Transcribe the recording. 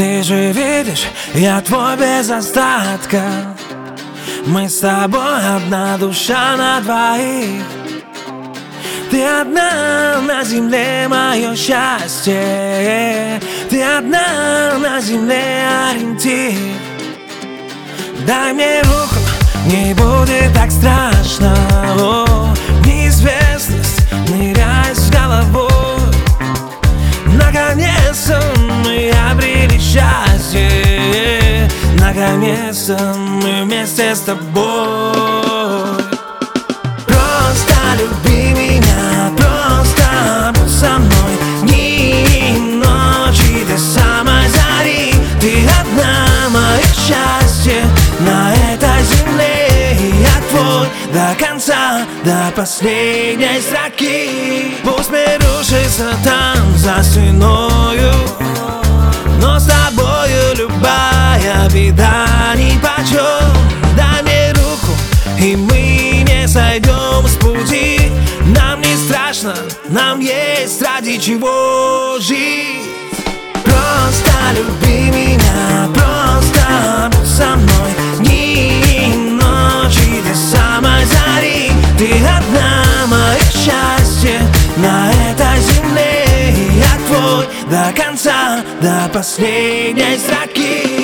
Ты же видишь, я твой без остатка. Мы с тобой одна душа на двоих. Ты одна на земле, мое счастье. Ты одна на земле, ориентир. Дай мне руку, не будет так страшно. О, неизвестность, ныряй с головой. Наконец-то мы обрели счастье. Наконец-то мы вместе с тобой. Просто люби меня, просто будь со мной. Дни и ночи до самой зари. Ты одна, мое счастье на этой земле. Я твой до конца, до последней строки. Пусть мир рушится там за стеною, но с тобою любая беда нипочем. Дай мне руку, и мы не сойдем с пути. Нам не страшно, нам есть ради чего жить. Просто люби меня, просто будь со мной. Дни и ночи до самой зари. Ты одна, мое счастье на этой земле. Я твой до конца, до последней строки.